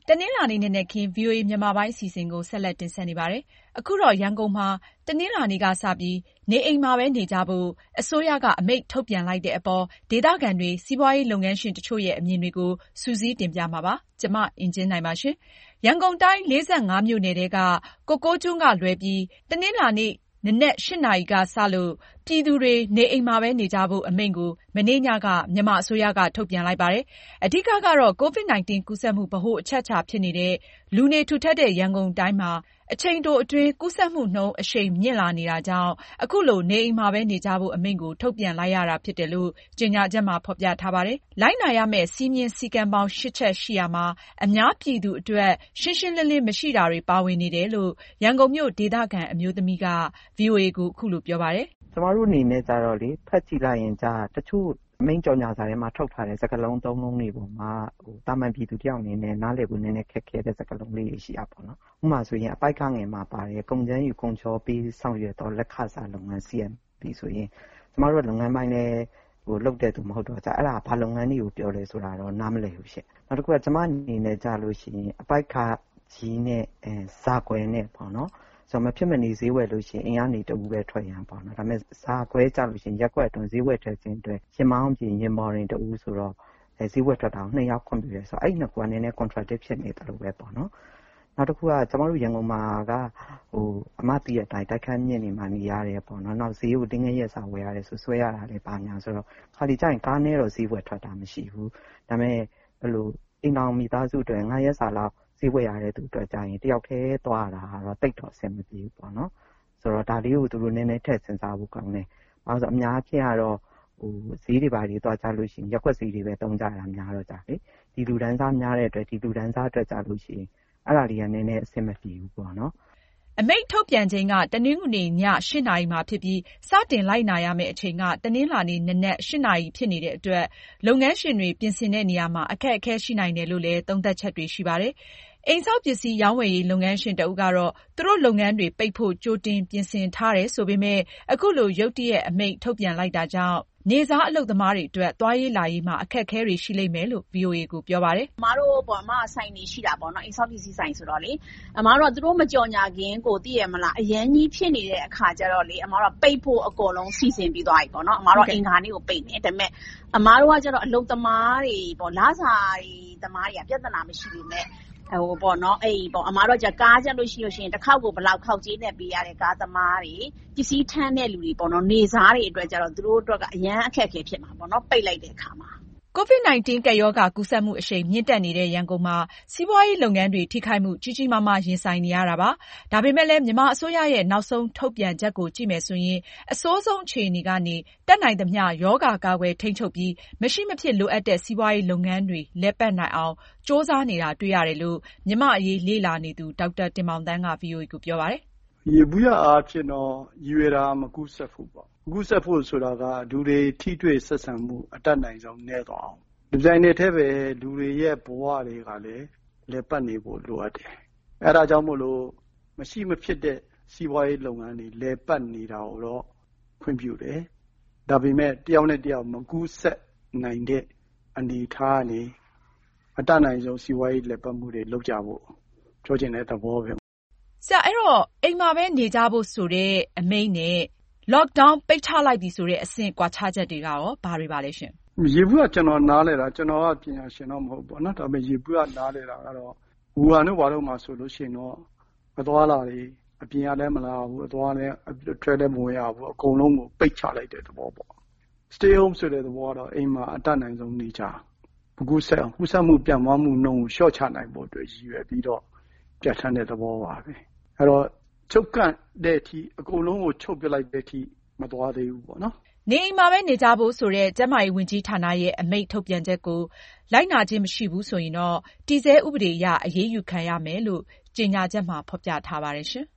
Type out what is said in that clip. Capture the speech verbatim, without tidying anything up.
တနင်္လာနေ့နံနက်ခင်း ဗွီအိုအေမြန်မာပိုင်းအစီအစဉ်ကိုဆက်လက်တင်ဆက်နေပါတယ်။ အခုတော့ရန်ကုန်မှာတနင်္လာနေ့ကစပြီးနေအိမ်မှာပဲနေကြဖို့အစိုးရကအမိန့်ထုတ်ပြန်လိုက်တဲ့အပေါ်ဒေသခံတွေ၊စီးပွားရေးလုပ်ငန်းရှင်တချို့ရဲ့အမြင်တွေကိုစုစည်းတင်ပြမှာပါ။ ကျမအင်ကြင်းနိုင်ပါ။ ရန်ကုန်တိုင်း လေးဆယ့်ငါးမြို့နယ်ထဲက ကိုကိုးကျွန်းကလွဲပြီးတနင်္လာနေ့နံနက် ၈ နာရီကစလို့ပြည်သူတွေနေအိမ်မှာပဲနေကြဖို့အမိန့်ကိုမနေ့ညကမြန်မာအစိုးရကထုတ်ပြန်လိုက်ပါတယ်။ အဓိကကတော့ ကိုဗစ်-၁၉ ကူးစက်မှုဗဟိုအချက်အခြာဖြစ်နေတဲ့လူနေထူထပ်တဲ့ရန်ကုန်တိုင်းမှာအချိန်တိုအတွင်းကူးစက်မှုနှုန်းအရှိန်မြင့်လာနေတာကြောင့်အခုလိုနေအိမ်မှာပဲနေကြဖို့အမိန့်ကိုထုတ်ပြန်လိုက်ရတာဖြစ်တယ်လို့ကြေညာချက်မှာဖေါ်ပြထားပါတယ်။ လိုက်နာရမယ့်စည်းမျဉ်းစည်းကမ်းပေါင်း ရှစ်ချက်ရှိရာမှာအများပြည်သူအတွက်ရှင်းရှင်းလင်းလင်းမရှိတာတွေပါဝင်နေတယ်လို့ရန်ကုန်မြို့ဒေသခံအမျိုးသမီးက ဗွီအိုအေကိုအခုလိုပြောပါတယ်။ ကျမတို့အနေနဲ့ကျတော့လေဖတ်ကြည့်လိုက်ရင်ကြာတချို့အမိန့်ကြော်ညာစာထဲမှာထုတ်ထားတဲ့စကားလုံးသုံးလုံးတွေပေါ်မှာဟိုတာမန်ပြည်သူတယောက်အနေနဲ့နားလည်ဖို့နည်းနည်းခက်ခဲတဲ့စကားလုံးလေးတွေရှိတာပေါ့နော်။ဥပမာဆိုရင်အပိုက်ကငယ်မှာပါတယ်ကုန်ကျန်းယူကုန်ချောပေးဆောင်ရွက်သောလက်ခစားလုပ်ငန်း စီ အမ် ပီ ဆိုရင်ကျမတို့လုပ်ငန်းပိုင်းနဲ့ဟိုလုပ်တဲ့သူမဟုတ်တော့ကြာအဲ့ဒါဘာလုပ်ငန်းတွေကိုပြောလဲဆိုတာတော့နားမလည်ဘူးရှင့်။နောက်တစ်ခုကကျမအနေနဲ့ကြာလို့ရှိရင်အပိုက်ကကြီးနဲ့အဲဇာကွယ်နဲ့ပေါ့နော်။ဆိုတော့မဖြစ်မနေဈေးဝယ်လို့ရှိရင်အိမ်ကနေတဦးပဲထွက်ရန်ပေါ့နော်။ဒါပေမဲ့ဇာကွဲကြလို့ရှိရင်ရက်ကွက်အတွင်းဈေးဝယ်ထွက်ခြင်းအတွက်ရင်မောင်းပြင်ရင်မော်ရင်တဦးဆိုတော့အဲဈေးဝယ်ထွက်တာကိုနှစ်ယောက်ခွင့်ပြုတယ်ဆိုတော့အဲ့နှစ်ခုကနည်းနည်း contradict ဖြစ်နေတယ်လို့ပဲပေါ့နော်။နောက်တစ်ခုကကျမတို့ရန်ကုန်မှာကဟိုအမတည့်တဲ့အတိုင်းတိုက်ခန်းမြင့်နေမှာနေရတယ်ပေါ့နော်။နောက်ဈေးကိုတင်းငယ်ရက်စာဝယ်ရတယ်ဆိုဆွဲရတာလေပါညာဆိုတော့ခါဒီကျရင်ကားနဲ့တော့ဈေးဝယ်ထွက်တာမရှိဘူး။ဒါပေမဲ့ဘယ်လိုအိမ်တော်မိသားစုတွေငါးရက်စာလောက်ဈေးဝယ်ရတဲ့သူအတွက်ကြာရင်တယောက်တည်းသွားတာတော့တိတ်တော့အဆင်မပြေဘူးပေါ့နော်။ဆိုတော့ဒါလေးကိုသူတို့နည်းနည်းထည့်စဉ်းစားဖို့ကောင်းတယ်။ဘာလို့ဆိုအများကြီးကတော့ဟိုဈေးတွေပါတွေသွားကြလို့ရှိရင်ရက်ွက်ဈေးတွေပဲတုံးကြတာများတော့ကြာလေဒီလူတန်းစားများတဲ့အတွက်ဒီလူတန်းစားအတွက်ကြာလို့ရှိရင်အဲ့ဒါလေးကနည်းနည်းအဆင်မပြေဘူးပေါ့နော်။အမိန့်ထုတ်ပြန်ချိန်ကတနင်္ဂနွေည ရှစ်နာရီမှာဖြစ်ပြီးစတင်လိုက်နာရမယ့်အချိန်ကတနင်္လာနေ့နံနက် ရှစ်နာရီဖြစ်နေတဲ့အတွက်လုပ်ငန်းရှင်တွေပြင်ဆင်တဲ့နေရာမှာအခက်အခဲရှိနိုင်တယ်လို့လည်းသုံးသပ်ချက်တွေရှိပါတယ်။ အိမ်ဆောက်ပစ္စည်းရောင်းဝယ်ရေးလုပ်ငန်းရှင်တဦးကတော့သူတို့လုပ်ငန်းတွေပိတ်ဖို့ကြိုတင်ပြင်ဆင်ထားတယ်ဆိုပေမဲ့အခုလိုရုတ်တရက်အမိန့်ထုတ်ပြန်လိုက်တာကြောင့်နေ့စားအလုပ်သမားတွေအတွက်သွားရေးလာရေးမှာအခက်အခဲတွေရှိလိမ့်မယ်လို့ဗွီအိုအေကိုပြောပါတယ်။အမတို့ပေါ့အမဆိုင်နေရှိတာပေါ့နော်အိမ်ဆောက်ပစ္စည်းဆိုင်ဆိုတော့လေအမတို့ကသူတို့မကြော်ညာခင်ကိုသိရမလားအရန်ကြီးဖြစ်နေတဲ့အခါကျတော့လေအမတို့ကပိတ်ဖို့အကုန်လုံးစီစဉ်ပြီးသွားပြီပေါ့နော်။အမတို့အင်္ဂါနေ့ကိုပိတ်နေဒါပေမဲ့အမတို့ကကျတော့အလုပ်သမားတွေပေါ့လစာတွေသမားတွေကပြဿနာမရှိပေမဲ့ဟိုပေါ့နော်အဲ့ပေါ့အမားတို့ကကားကြလို့ရှိလို့ရှိရင်တစ်ခေါက်ကိုဘယ်လောက်ခေါက်ကြီးနဲ့ပေးရတဲ့ကားသမားတွေပစ္စည်းထမ်းတဲ့လူတွေပေါ့နော်နေစားတွေအတွက်ကြတော့သူတို့အတွက်ကအရန်အခက်အခဲဖြစ်မှာပေါ့နော်ပိတ်လိုက်တဲ့အခါမှာကိုဗစ်-၁၉ ကပ်ရောဂါကူးစက်မှုအရှိန်မြင့်တက်နေတဲ့ရန်ကုန်မှာစီးပွားရေးလုပ်ငန်းတွေထိခိုက်မှုကြီးကြီးမားမားရင်ဆိုင်နေရတာပါ။ဒါပေမဲ့လည်းမြန်မာအစိုးရရဲ့နောက်ဆုံးထုတ်ပြန်ချက်ကိုကြည့်မယ်ဆိုရင်အဆိုးဆုံးအခြေအနေကနေတတ်နိုင်သမျှရောဂါကာကွယ်ထိန်းချုပ်ပြီးမရှိမဖြစ်လိုအပ်တဲ့စီးပွားရေးလုပ်ငန်းတွေလည်ပတ်နိုင်အောင်ကြိုးစားနေတာတွေ့ရတယ်လို့မြန်မာ့အရေးလေ့လာနေသူဒေါက်တာတင်မောင်သန်းကဗွီအိုအေကိုပြောပါတယ်။ယေဘုယျအားဖြင့်တော့ရည်ရွယ်တာမကူးစက်ဖို့ပေါ့။ကူးစက်ဖို့ဆိုတာကလူတွေထိတွေ့ဆက်ဆံမှုအတတ်နိုင်ဆုံးနည်းသွားအောင်ဒီဇိုင်းနေတဲ့ပဲလူတွေရဲ့ဘဝတွေကလည်းလက်ပတ်နေဖို့လိုအပ်တယ်။အဲဒါကြောင့်မို့လို့မရှိမဖြစ်တဲ့စီးပွားရေးလုပ်ငန်းတွေလက်ပတ်နေတာကိုတော့ခွင့်ပြုတယ်။ဒါပေမဲ့တယောက်နဲ့တယောက်မကူးစက်နိုင်တဲ့အနေအထားကနေအတတ်နိုင်ဆုံးစီးပွားရေးလက်ပတ်မှုတွေလုပ်ကြဖို့ပြောချင်တဲ့သဘောပဲ။ဆရာအဲ့တော့အိမ်မှာပဲနေကြဖို့ဆိုတဲ့အမိန့်နဲ့ lockdown ပိတ်ချလိုက်ပြီဆိုတဲ့အဆင့်ကွာခြားချက်တွေကရောဘာတွေပါလဲရှင်။ယေဘုယျကျွန်တော်နားလဲတာကျွန်တော်ကပညာရှင်တော့မဟုတ်ဘူးနော်ဒါပေမဲ့ယေဘုယျနားလဲတာကတော့ဝူဟန်တို့ဘာလို့မှဆိုလို့ရှိရင်တော့အသွားလာတွေအပြင်ကလည်းမလာဘူးအသွားလည်းထွက်လည်းမဝင်ရဘူးအကုန်လုံးကိုပိတ်ချလိုက်တဲ့သဘောပေါ့ stay home ဆိုတဲ့သဘောကတော့အိမ်မှာအတတ်နိုင်ဆုံးနေကြဘကူဆက်ကူဆက်မှုပြန့်ပွားမှုနှုန်းကိုလျှော့ချနိုင်ဖို့အတွက်ရည်ရွယ်ပြီးတော့ပြဋ္ဌာန်းတဲ့သဘောပါပဲအဲ့တော့ချုပ်ကန့်တဲ့အထိအကုန်လုံးကိုချုပ်ပစ်လိုက်တဲ့အထိမသွားသေးဘူးပေါ့နော်နေအိမ်မှာပဲနေကြဖို့ဆိုတဲ့ကျန်းမာရေးဝန်ကြီးဌာနရဲ့အမိန့်ထုတ်ပြန်ချက်ကိုလိုက်နာခြင်းမရှိဘူးဆိုရင်တော့တည်ဆဲဥပဒေအရအရေးယူခံရမယ်လို့ကြေညာချက်မှာဖေါ်ပြထားပါတယ်ရှင်။